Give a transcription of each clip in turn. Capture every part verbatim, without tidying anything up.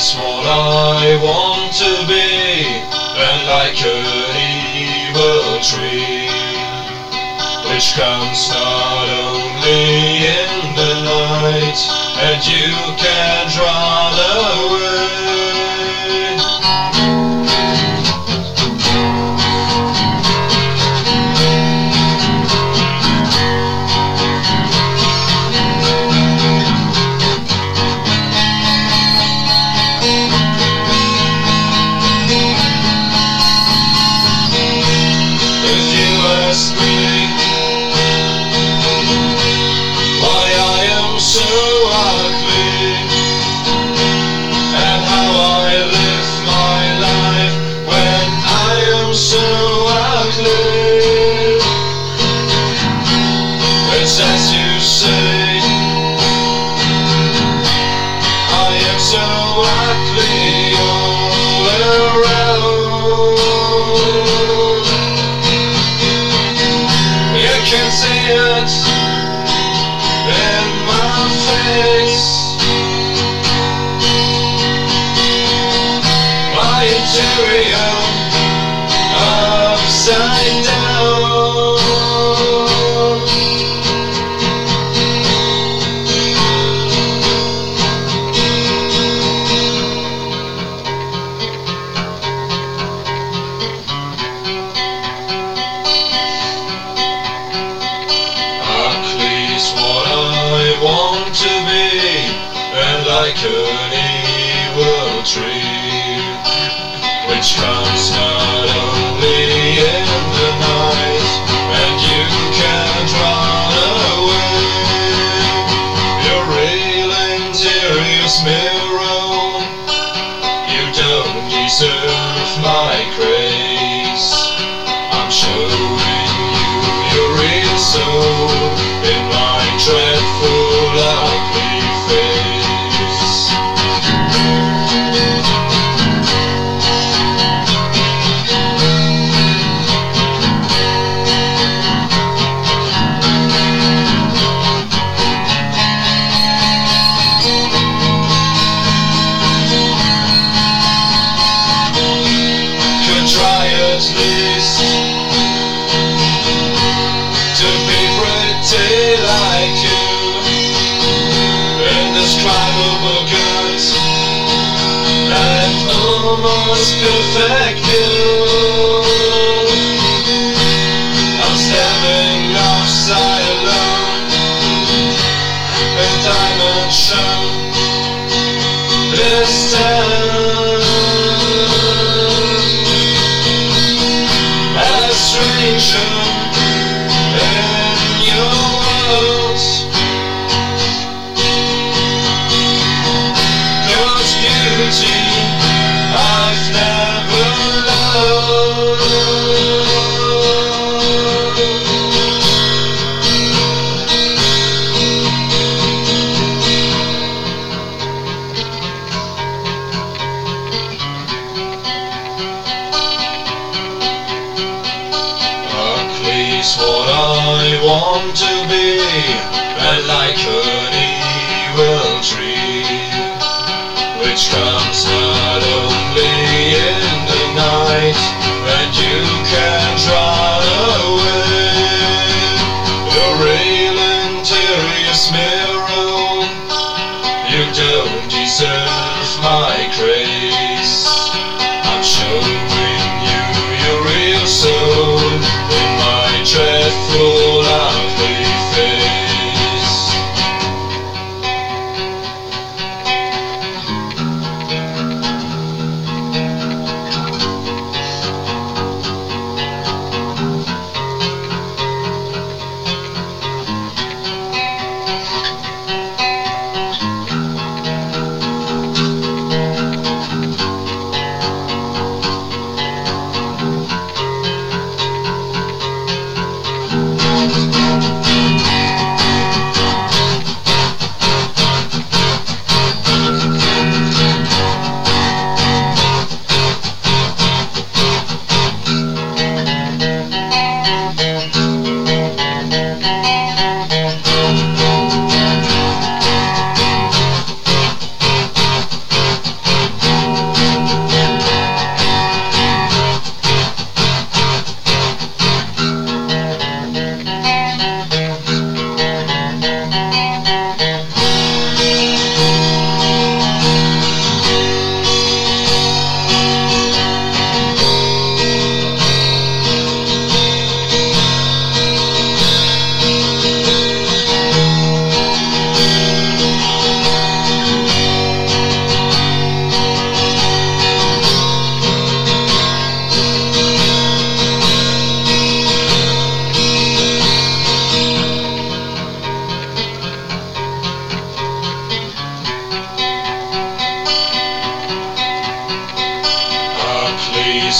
is what I want to be, and like an evil tree, which comes not only in the night, and you can't run away. As you say, I am so ugly all around. You can see it in my face, my interior upside down. Want to be, and like an evil tree, which comes not only in the night, and you can't run away. Your real interior's mirror, you don't deserve my grace. I'm showing you your real soul in my dreadful ugly face. Could try at least to be pretty like you, indescribable good and almost perfect you. I'm standing outside alone, a diamond show this time, a stranger in your world. God's beauty I've never loved. Ugly's what I want to be, and like an evil tree, which comes not only in the night, and you can't run away. Your real interior's mirror, you don't deserve my grace. I'm showing you your real soul in my dreadful ugly face.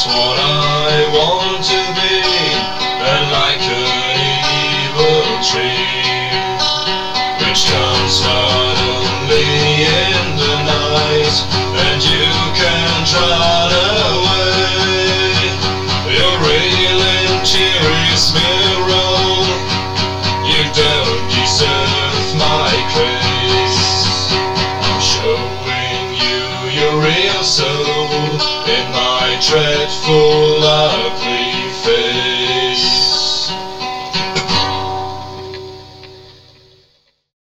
what I want to be, and like an evil dream, which comes not only in the night, and you can't run away. You're railing, tears mirror, you don't deserve my grace. I'm showing you your real soul in my dreadful love.